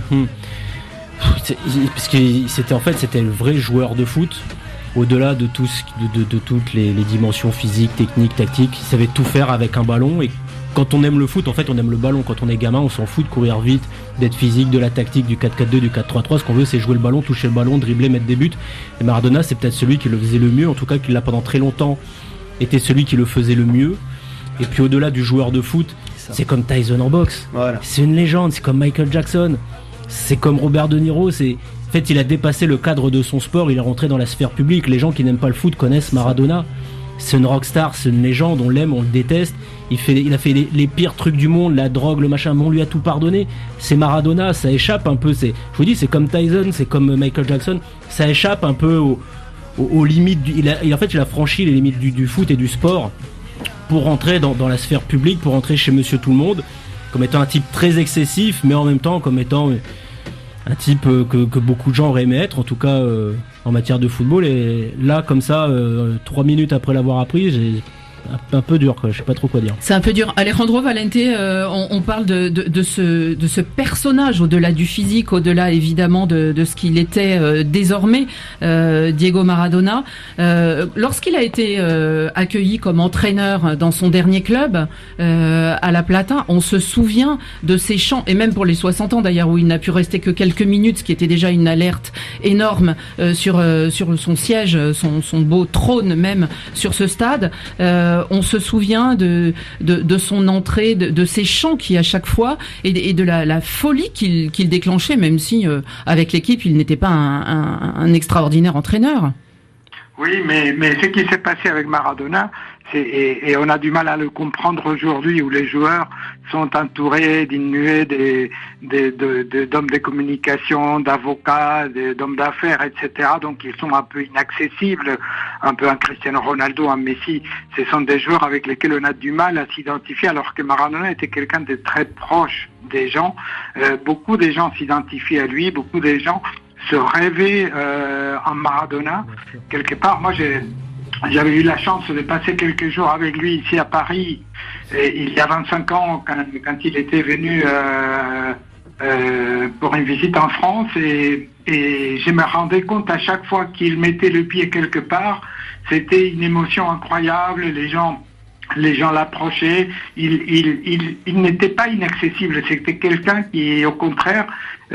Parce que c'était le vrai joueur de foot, au-delà de de toutes les dimensions physiques, techniques, tactiques. Il savait tout faire avec un ballon. Et quand on aime le foot, en fait, on aime le ballon. Quand on est gamin, on s'en fout de courir vite, d'être physique, de la tactique, du 4-4-2, du 4-3-3. Ce qu'on veut, c'est jouer le ballon, toucher le ballon, dribbler, mettre des buts. Et Maradona, c'est peut-être celui qui le faisait le mieux. En tout cas, qui l'a pendant très longtemps été celui qui le faisait le mieux. Et puis au-delà du joueur de foot, c'est comme Tyson en boxe. Voilà. C'est une légende. C'est comme Michael Jackson. C'est comme Robert De Niro. En fait, il a dépassé le cadre de son sport. Il est rentré dans la sphère publique. Les gens qui n'aiment pas le foot connaissent Maradona. C'est une rockstar, c'est une légende, on l'aime, on le déteste. Il a fait les pires trucs du monde, la drogue, le machin, mais on lui a tout pardonné. C'est Maradona, ça échappe un peu. Je vous dis, c'est comme Tyson, c'est comme Michael Jackson. Ça échappe un peu aux limites. Il a franchi les limites du foot et du sport pour rentrer dans la sphère publique, pour rentrer chez Monsieur Tout le Monde, comme étant un type très excessif, mais en même temps comme étant un type que beaucoup de gens auraient aimé être, en tout cas en matière de football. Et là, comme ça, 3 minutes après l'avoir appris, j'ai un peu dur, quoi. Je sais pas trop quoi dire. C'est un peu dur. Alejandro Valente, on parle de ce personnage, au-delà du physique, au-delà évidemment de ce qu'il était désormais, Diego Maradona. Lorsqu'il a été accueilli comme entraîneur dans son dernier club, à La Plata, on se souvient de ses chants, et même pour les 60 ans d'ailleurs, où il n'a pu rester que quelques minutes, ce qui était déjà une alerte énorme sur son siège, son beau trône même sur ce stade. On se souvient de son entrée, de ses chants qui à chaque fois, et de la folie qu'il déclenchait, même si avec l'équipe il n'était pas un extraordinaire entraîneur. Oui, mais ce qui s'est passé avec Maradona, et on a du mal à le comprendre aujourd'hui, où les joueurs sont entourés d'une nuée d'hommes de communication, d'avocats, d'hommes d'affaires, etc. Donc ils sont un peu inaccessibles, un peu un Cristiano Ronaldo, un Messi. Ce sont des joueurs avec lesquels on a du mal à s'identifier, alors que Maradona était quelqu'un de très proche des gens. Beaucoup de gens s'identifient à lui, beaucoup de gens se rêvaient en Maradona. Quelque part, moi j'avais eu la chance de passer quelques jours avec lui ici à Paris, il y a 25 ans, quand il était venu pour une visite en France, et je me rendais compte à chaque fois qu'il mettait le pied quelque part, c'était une émotion incroyable, les gens l'approchaient, il n'était pas inaccessible, c'était quelqu'un qui, au contraire,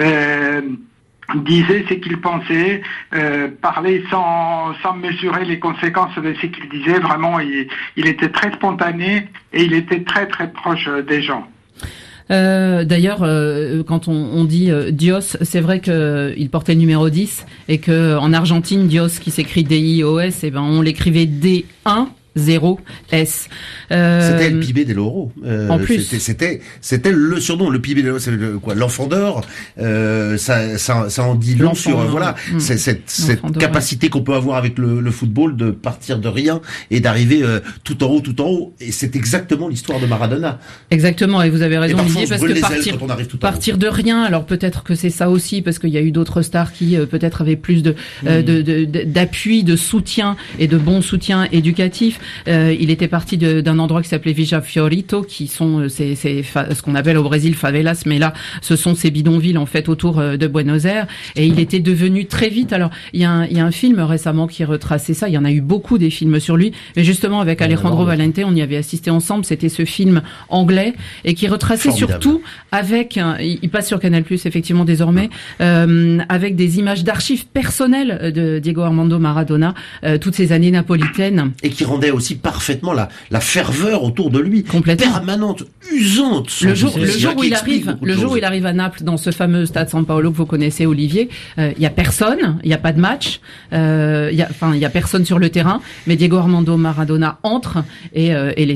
disait ce qu'il pensait, parlait sans mesurer les conséquences de ce qu'il disait. Vraiment, il était très spontané et il était très très proche des gens. D'ailleurs, quand on dit Dios, c'est vrai que il portait le numéro 10 et que en Argentine, Dios qui s'écrit D-I-O-S, et ben on l'écrivait D1. 0S. C'était le Pibe del Oro. En plus, c'était le surnom, le Pibe del Oro, c'est l'enfant d'or. Ça en dit long sur cette capacité qu'on peut avoir avec le football de partir de rien et d'arriver tout en haut. Et c'est exactement l'histoire de Maradona. Exactement. Et vous avez raison, Olivier, parce que partir de rien. Alors peut-être que c'est ça aussi, parce qu'il y a eu d'autres stars qui peut-être avaient plus d'appui, de soutien et de bons soutiens éducatifs. Recife. Il était parti d'un endroit qui s'appelait Villa Fiorito, qui sont ce qu'on appelle au Brésil favelas, mais là, ce sont ces bidonvilles en fait autour de Buenos Aires. Et il était devenu très vite. Alors, il y a un film récemment qui retraçait ça. Il y en a eu beaucoup des films sur lui, mais justement avec Alejandro Valente, on y avait assisté ensemble. C'était ce film anglais et qui retraçait surtout avec, il passe sur Canal+ effectivement désormais, avec des images d'archives personnelles de Diego Armando Maradona, toutes ces années napolitaines. Et qui rendait aussi parfaitement la ferveur autour de lui, permanente, usante. Le jour où il arrive à Naples, dans ce fameux stade San Paolo que vous connaissez, Olivier, il y a personne, il y a pas de match, il y a personne sur le terrain, mais Diego Armando Maradona entre et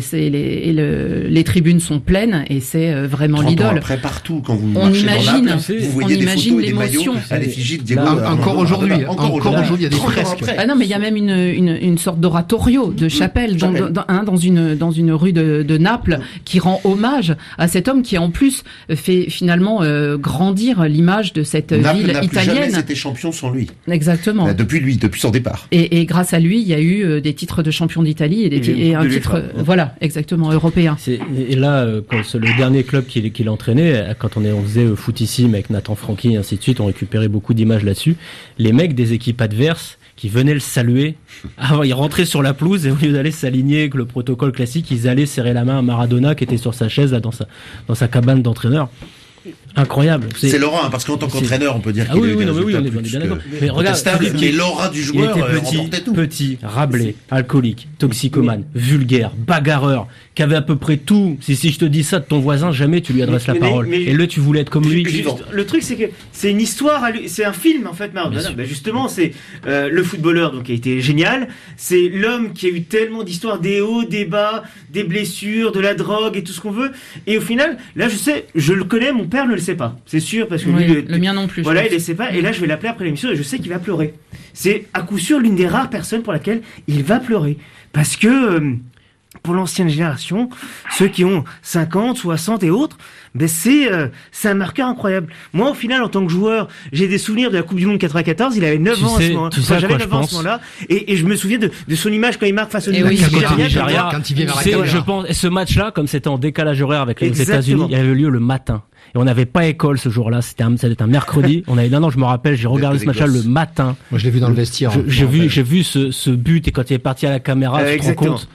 les tribunes sont pleines et c'est vraiment l'idole. Après partout quand vous marchez dans Naples, vous voyez des photos et des maillots à l'effigie de Diego. Encore aujourd'hui, il y a des fresques. Ah non, mais il y a même une sorte d'oratorio de chapelle dans une rue de Naples qui rend hommage à cet homme qui en plus fait finalement grandir l'image de cette ville italienne. Naples n'a jamais été champion sans lui. Exactement. Depuis son départ. Et grâce à lui, il y a eu des titres de champion d'Italie et un titre, voilà, exactement, européen. Et là, quand le dernier club qu'il entraînait, quand on faisait Footissime avec Nathan Franchi et ainsi de suite, on récupérait beaucoup d'images là-dessus. Les mecs des équipes adverses qui venaient le saluer, ils rentraient sur la pelouse et au lieu d'aller s'aligner avec le protocole classique, ils allaient serrer la main à Maradona qui était sur sa chaise là dans sa cabane d'entraîneur. Incroyable. C'est l'aura, parce qu'en tant qu'entraîneur, on peut dire qu'il a eu des résultats on est bien d'accord. Mais regarde, mais l'aura du joueur remportait tout. Petit, rablé, alcoolique, toxicomane, vulgaire, bagarreur, qui avait à peu près tout. Si je te dis ça de ton voisin, jamais tu lui adresses la parole. Et là, tu voulais être comme lui. Le truc, c'est que c'est une histoire, c'est un film en fait, Maradona. Justement, c'est le footballeur donc qui a été génial. C'est l'homme qui a eu tellement d'histoires, des hauts, des bas, des blessures, de la drogue et tout ce qu'on veut. Et au final, là, je le connais, mon père ne le sait pas, c'est sûr, parce que lui, le mien non plus. Voilà, il le sait pas. Et là, je vais l'appeler après l'émission et je sais qu'il va pleurer. C'est à coup sûr l'une des rares personnes pour laquelle il va pleurer, parce que pour l'ancienne génération, ceux qui ont 50, 60 et autres, c'est un marqueur incroyable. Moi, au final, en tant que joueur, j'ai des souvenirs de la Coupe du Monde 94. Il avait 9 ans à ce moment-là. J'avais 9 ans à ce moment-là. Et je me souviens de son image quand il marque face au Nigeria. Quand il vient vers la caméra. Je pense, et ce match-là, comme c'était en décalage horaire avec les États-Unis, il avait lieu le matin. Et on n'avait pas école ce jour-là, ça devait être un mercredi. Je me rappelle, j'ai regardé ce match-là le matin. Moi, je l'ai vu dans le vestiaire. J'ai vu ce but et quand il est parti à la caméra, tu te rends compte.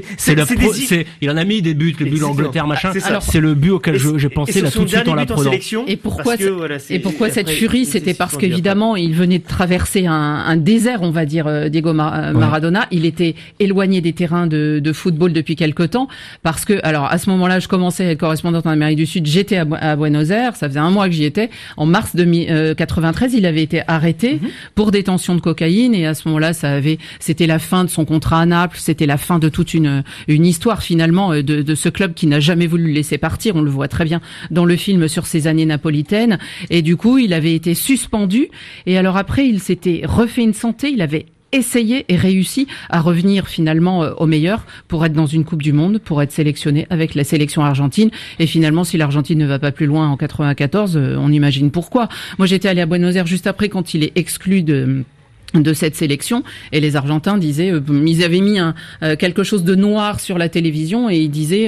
Il en a mis des buts, le but d'Angleterre, machin. C'est le but auquel j'ai pensé là tout de suite en l'apprenant. Et pourquoi cette furie? C'était parce qu'évidemment, il venait de traverser un désert, on va dire, Diego Maradona. Il était éloigné des terrains de football depuis quelque temps parce que, alors, à ce moment-là, je commençais à être correspondante en Amérique du Sud. J'étais à Buenos Aires. Ça faisait un mois que j'y étais. En mars 93, il avait été arrêté pour détention de cocaïne et à ce moment-là, c'était la fin de son contrat à Naples. C'était la fin de toute une histoire finalement de ce club qui n'a jamais voulu le laisser partir. On le voit très bien dans le film sur ces années napolitaines. Et du coup, il avait été suspendu. Et alors après, il s'était refait une santé. Il avait essayé et réussi à revenir finalement au meilleur pour être dans une Coupe du Monde, pour être sélectionné avec la sélection argentine. Et finalement, si l'Argentine ne va pas plus loin en 94, on imagine pourquoi. Moi, j'étais allé à Buenos Aires juste après quand il est exclu de cette sélection et les Argentins disaient ils avaient mis quelque chose de noir sur la télévision et ils disaient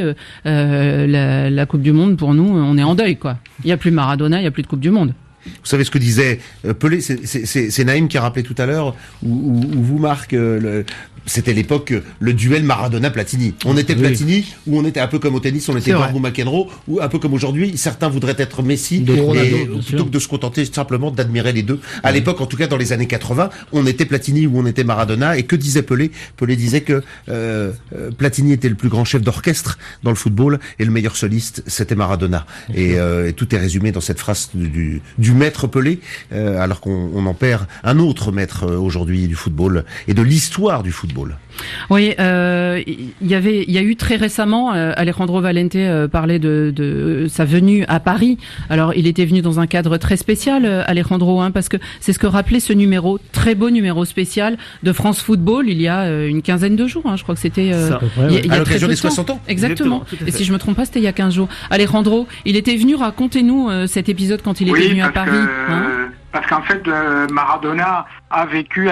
la Coupe du Monde pour nous on est en deuil quoi. Il y a plus Maradona, il y a plus de Coupe du Monde. Vous savez ce que disait Pelé, c'est Naïm qui a rappelé tout à l'heure où vous Marc c'était l'époque le duel Maradona-Platini. On était Platini ou on était un peu comme au tennis, on était Borg ou McEnroe ou un peu comme aujourd'hui, certains voudraient être Messi plutôt que de se contenter simplement d'admirer les deux. À l'époque, en tout cas dans les années 80, on était Platini ou on était Maradona et que disait Pelé? Pelé disait que Platini était le plus grand chef d'orchestre dans le football et le meilleur soliste c'était Maradona. Et tout est résumé dans cette phrase du maître Pelé, alors qu'on en perd un autre maître aujourd'hui du football et de l'histoire du football. Oui, il y a eu très récemment, Alejandro Valente parlait de sa venue à Paris. Alors, il était venu dans un cadre très spécial, Alejandro, parce que c'est ce que rappelait ce numéro, très beau numéro spécial de France Football, il y a une quinzaine de jours, je crois que c'était il y a l'occasion des 60 ans. Exactement. Et si je me trompe pas, c'était il y a 15 jours. Alejandro, il était venu, racontez-nous cet épisode quand il était venu à Paris. parce qu'en fait, Maradona a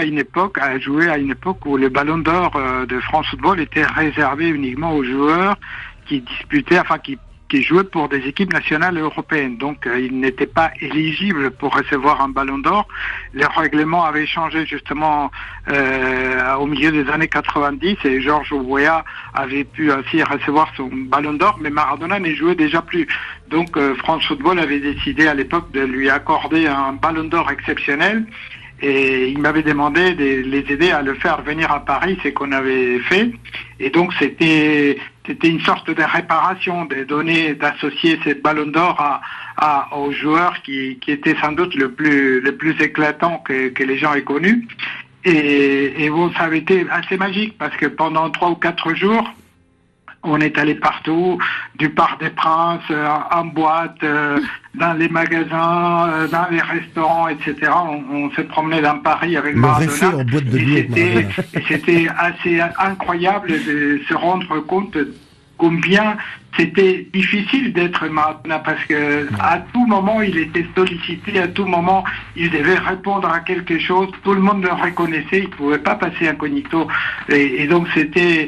joué à une époque où le Ballon d'Or de France Football était réservé uniquement aux joueurs qui jouaient pour des équipes nationales européennes. Donc, il n'était pas éligible pour recevoir un Ballon d'Or. Les règlements avaient changé justement au milieu des années 90 et Georges Weah avait pu ainsi recevoir son Ballon d'Or, mais Maradona n'y jouait déjà plus. Donc, France Football avait décidé à l'époque de lui accorder un Ballon d'Or exceptionnel. Et il m'avait demandé de les aider à le faire venir à Paris, c'est qu'on avait fait. Et donc c'était une sorte de réparation, d'associer ces ballons d'or aux joueurs qui étaient sans doute le plus éclatant que les gens aient connu. Et bon, ça avait été assez magique parce que pendant 3 ou 4 jours, on est allé partout, du Parc des Princes, en boîte, dans les magasins, dans les restaurants, etc. On s'est promené dans Paris avec Maradona. En boîte de nuit et c'était assez incroyable de se rendre compte combien c'était difficile d'être Maradona parce que à tout moment il était sollicité, à tout moment il devait répondre à quelque chose, tout le monde le reconnaissait, il pouvait pas passer incognito et donc c'était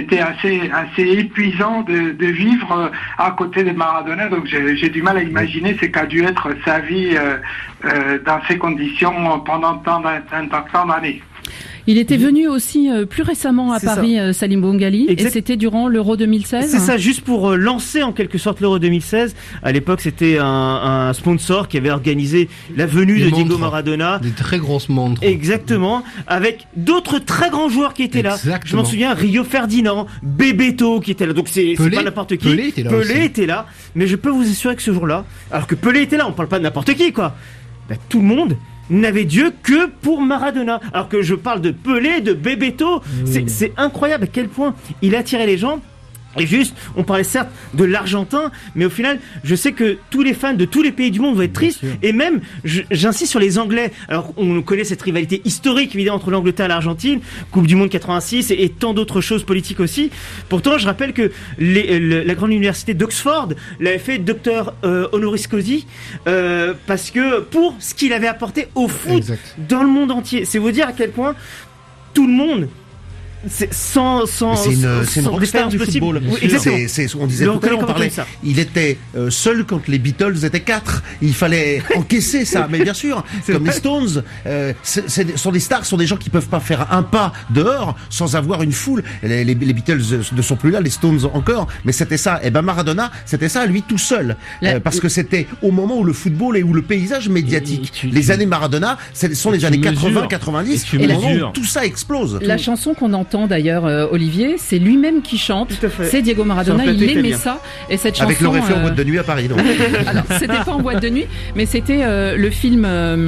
assez épuisant de vivre à côté de Maradona. Donc j'ai du mal à imaginer ce qu'a dû être sa vie dans ces conditions pendant tant d'années. Il était venu aussi plus récemment à Paris, Salim Bongali, et c'était durant l'Euro 2016. C'est ça, juste pour lancer en quelque sorte l'Euro 2016. À l'époque, c'était un sponsor qui avait organisé la venue de Diego Maradona. Des très grosses montres. Exactement, avec d'autres très grands joueurs qui étaient là. Je m'en souviens, Rio Ferdinand, Bebeto qui était là. Donc c'est pas n'importe qui. Pelé était là, mais je peux vous assurer que ce jour-là, alors que Pelé était là, on parle pas de n'importe qui, quoi. Bah, tout le monde n'avait Dieu que pour Maradona. Alors que je parle de Pelé, de Bebeto, c'est incroyable à quel point il attirait les gens. Et juste, on parlait certes de l'Argentin, mais au final, je sais que tous les fans de tous les pays du monde vont être tristes. Et même, j'insiste sur les Anglais. Alors, on connaît cette rivalité historique, évidemment, entre l'Angleterre et l'Argentine, Coupe du Monde 86 et tant d'autres choses politiques aussi. Pourtant, je rappelle que la grande université d'Oxford l'avait fait Dr honoris causa, parce que pour ce qu'il avait apporté au foot dans le monde entier. C'est vous dire à quel point tout le monde, c'est sans une rockstar du football. Oui, exactement. On disait tout à l'heure, on parlait. Il était seul quand les Beatles étaient 4. Il fallait encaisser ça. Mais bien sûr, comme les Stones, sont des stars, sont des gens qui peuvent pas faire un pas dehors sans avoir une foule. Les Beatles ne sont plus là, les Stones encore. Mais c'était ça. Et ben Maradona, c'était ça lui tout seul, parce que c'était au moment où le football et où le paysage médiatique. Les années Maradona, ce sont les années 80-90, au moment où tout ça explose. La chanson qu'on entend d'ailleurs, Olivier, c'est lui-même qui chante. C'est Diego Maradona, il aimait ça. Et cette chanson, avec le reflet en boîte de nuit à Paris, non? Alors, c'était pas en boîte de nuit, mais c'était le film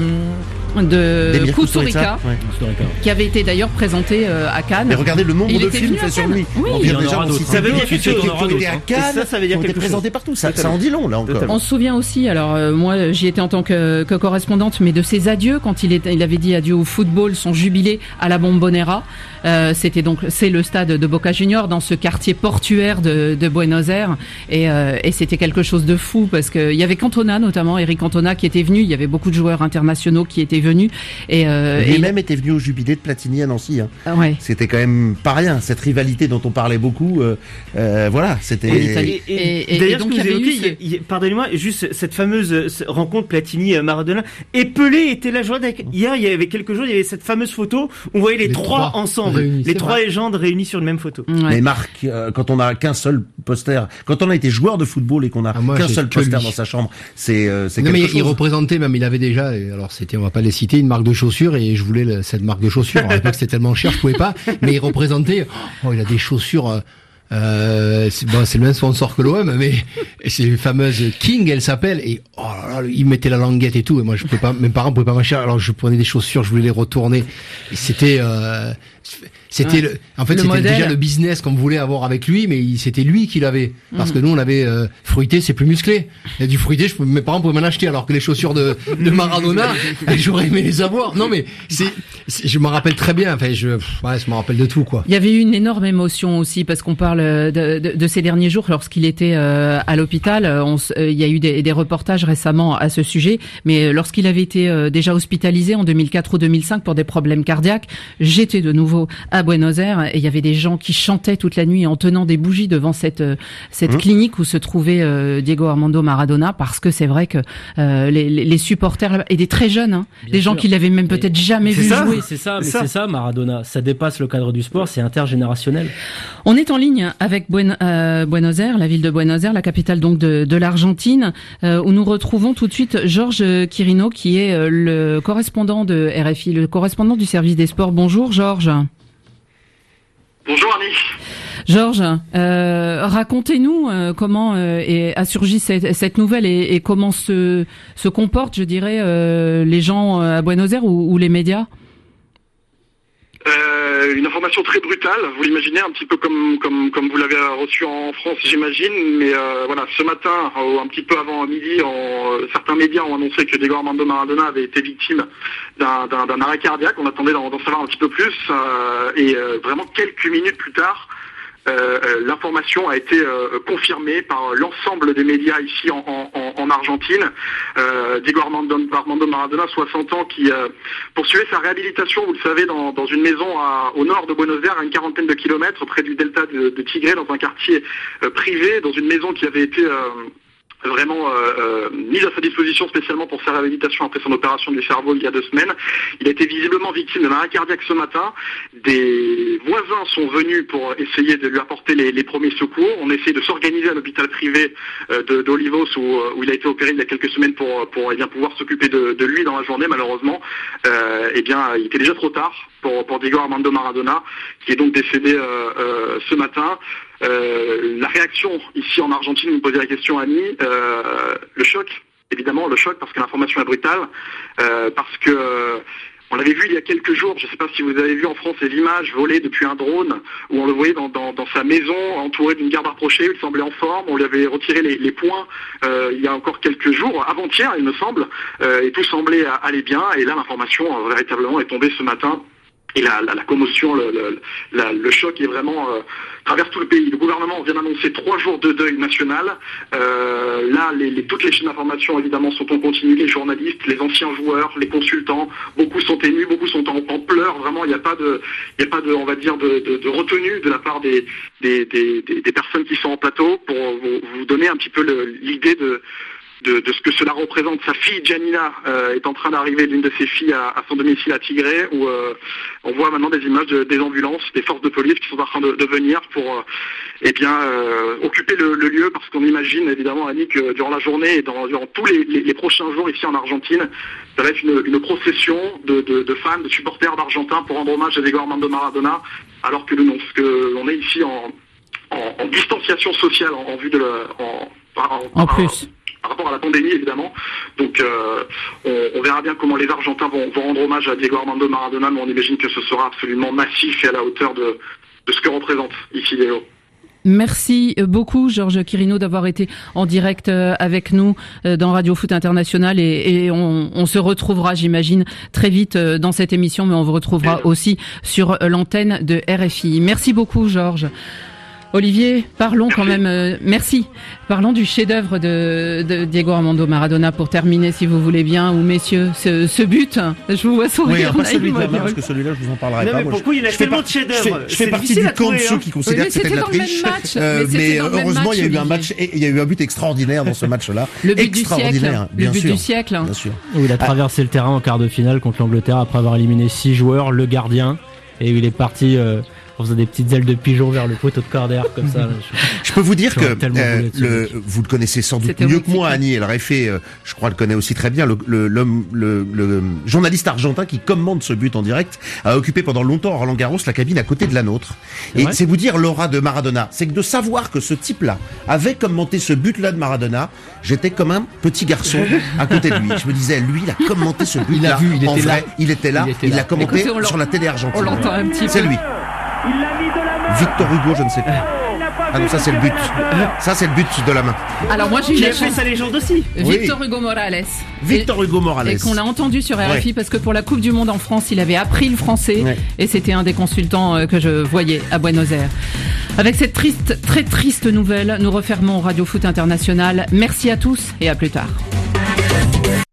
de Kusturica, qui avait été d'ailleurs présenté à Cannes. Mais regardez le nombre de films faits sur lui. Oui. Ça veut dire quelque chose. À Cannes, ça veut dire quelque chose. Présenté partout. Ça en dit long là encore. On se souvient aussi. Alors moi, j'y étais en tant que correspondante, mais de ses adieux quand il avait dit adieu au football, son jubilé à la Bombonera. C'est le stade de Boca Juniors dans ce quartier portuaire de Buenos Aires et c'était quelque chose de fou parce que il y avait Cantona notamment, Eric Cantona qui était venu, il y avait beaucoup de joueurs internationaux qui étaient venus et lui-même était venu au jubilé de Platini à Nancy. C'était quand même pas rien cette rivalité dont on parlait beaucoup. Voilà, c'était. Et d'ailleurs, ce que vous évoquez, pardonnez-moi, juste cette fameuse rencontre Platini-Maradona et Pelé était là. Hier, il y avait quelques jours, il y avait cette fameuse photo où on voyait les trois ensemble. Les trois légendes réunies sur une même photo. Mais Marc, quand on a qu'un seul poster, quand on a été joueur de football et qu'on a qu'un seul poster dans sa chambre, c'est quelque chose. Il représentait, même il avait déjà, alors c'était, on va pas les citer, une marque de chaussures et je voulais cette marque de chaussures. À l'époque c'était tellement cher, je pouvais pas. Mais il représentait, il a des chaussures. C'est le même sponsor que l'OM, mais c'est les fameuses King, elle s'appelle, et il mettait la languette et tout, et moi je pouvais pas, mes parents pouvaient pas m'acheter, alors je prenais des chaussures, je voulais les retourner, et c'était c'était déjà le business qu'on voulait avoir avec lui, mais c'était lui qui l'avait, parce que nous on avait fruité, c'est plus musclé. Il y a du fruité, mes parents pouvaient m'en acheter, alors que les chaussures de Maradona, j'aurais aimé les avoir. Non mais je me rappelle très bien, je me rappelle de tout quoi. Il y avait eu une énorme émotion aussi parce qu'on parle de ces derniers jours lorsqu'il était à l'hôpital. Il y a eu des reportages récemment à ce sujet, mais lorsqu'il avait été déjà hospitalisé en 2004 ou 2005 pour des problèmes cardiaques, j'étais de nouveau à Buenos Aires et il y avait des gens qui chantaient toute la nuit en tenant des bougies devant cette clinique où se trouvait Diego Armando Maradona, parce que c'est vrai que les supporters et des très jeunes, des gens qui l'avaient même peut-être jamais vu jouer. C'est ça, Maradona. Ça dépasse le cadre du sport, c'est intergénérationnel. On est en ligne avec Buenos Aires, la ville de Buenos Aires, la capitale donc de l'Argentine, où nous retrouvons tout de suite Georges Quirino, qui est le correspondant de RFI, le correspondant du service des sports. Bonjour Georges. Bonjour Annie. Georges, racontez-nous comment a surgi cette nouvelle et comment se comportent, je dirais, les gens à Buenos Aires ou les médias. Une information très brutale, vous l'imaginez, un petit peu comme vous l'avez reçu en France, j'imagine, mais voilà, ce matin, un petit peu avant midi, certains médias ont annoncé que Diego Armando Maradona avait été victime d'un arrêt cardiaque. On attendait d'en savoir un petit peu plus, et vraiment quelques minutes plus tard, l'information a été confirmée par l'ensemble des médias ici en Argentine. Diego Armando Maradona, 60 ans, qui poursuivait sa réhabilitation, vous le savez, dans une maison au nord de Buenos Aires, à une quarantaine de kilomètres, près du delta de Tigre, dans un quartier privé, dans une maison qui avait été vraiment mise à sa disposition spécialement pour sa réhabilitation après son opération du cerveau il y a 2 semaines. Il a été visiblement victime d'un arrêt cardiaque ce matin. Des voisins sont venus pour essayer de lui apporter les premiers secours. On essaie de s'organiser à l'hôpital privé d'Olivos où il a été opéré il y a quelques semaines pour pouvoir s'occuper de lui dans la journée. Malheureusement, il était déjà trop tard pour Diego Armando Maradona, qui est donc décédé ce matin. La réaction ici en Argentine, vous me posez la question Annie, le choc, évidemment le choc parce que l'information est brutale, parce que on l'avait vu il y a quelques jours, je ne sais pas si vous avez vu en France ces images volées depuis un drone, où on le voyait dans sa maison entouré d'une garde rapprochée, il semblait en forme, on lui avait retiré les poings il y a encore quelques jours, avant-hier il me semble, et tout semblait aller bien, et là l'information véritablement est tombée ce matin. Et la commotion, le choc est vraiment traverse tout le pays. Le gouvernement vient d'annoncer 3 jours de deuil national. Là, toutes les chaînes d'information évidemment sont en continu. Les journalistes, les anciens joueurs, les consultants, beaucoup sont émus, beaucoup sont en pleurs. Vraiment, il n'y a pas de, on va dire, de retenue de la part des personnes qui sont en plateau pour vous donner un petit peu l'idée de ce que cela représente. Sa fille Janina est en train d'arriver, l'une de ses filles, à son domicile à Tigre, où on voit maintenant des images des ambulances, des forces de police qui sont en train de venir pour occuper le lieu, parce qu'on imagine évidemment, Annie, que durant la journée et durant tous les prochains jours ici en Argentine, ça va être une procession de fans, de supporters d'Argentins pour rendre hommage à Diego Armando Maradona, alors que l'on est ici en distanciation sociale en vue de par rapport à la pandémie, évidemment. Donc, on verra bien comment les Argentins vont rendre hommage à Diego Armando Maradona, mais on imagine que ce sera absolument massif et à la hauteur de ce que représente ici Diego. Merci beaucoup Georges Quirino d'avoir été en direct avec nous dans Radio Foot International et on se retrouvera, j'imagine, très vite dans cette émission, mais on vous retrouvera aussi sur l'antenne de RFI. Merci beaucoup Georges. Olivier, parlons quand même, merci. Parlons du chef-d'œuvre de Diego Armando Maradona pour terminer, si vous voulez bien, ou messieurs, ce but. Je vous vois sourire. Oui, celui de la main, parce que celui-là, je vous en parlerai pas. Pourquoi il y a tellement de chefs-d'œuvre? Je fais partie du camp de ceux qui considèrent que c'était de la triche. Mais heureusement, il y a eu un match, et il y a eu un but extraordinaire dans ce match-là. Le but du siècle. Le but du siècle. Bien sûr. Où il a traversé le terrain en quart de finale contre l'Angleterre après avoir éliminé 6 joueurs, le gardien, et il est parti, on faisait des petites ailes de pigeon vers le poteau de corner comme ça. Je peux vous dire que vous le connaissez sans doute mieux que moi, Annie. Elle aurait fait, je crois, le connaît aussi très bien. Le journaliste argentin qui commande ce but en direct a occupé pendant longtemps à Roland-Garros la cabine à côté de la nôtre. Et c'est vous dire l'aura de Maradona. C'est que de savoir que ce type-là avait commenté ce but-là de Maradona, j'étais comme un petit garçon à côté de lui. Je me disais, lui, il a commenté ce but-là. Il était là. Il l'a commenté sur la télé argentine. On l'entend un petit peu. C'est lui. Victor Hugo, je ne sais pas. Ah non, ça c'est le but. Ça c'est le but de la main. Alors moi j'ai eu Qui la a fait chance. sa légende aussi. Victor Hugo Morales. Victor Hugo Morales. Et qu'on l'a entendu sur RFI Ouais. parce que pour la Coupe du Monde en France, il avait appris le français et c'était un des consultants que je voyais à Buenos Aires. Avec cette très triste nouvelle, nous refermons Radio Foot International. Merci à tous et à plus tard.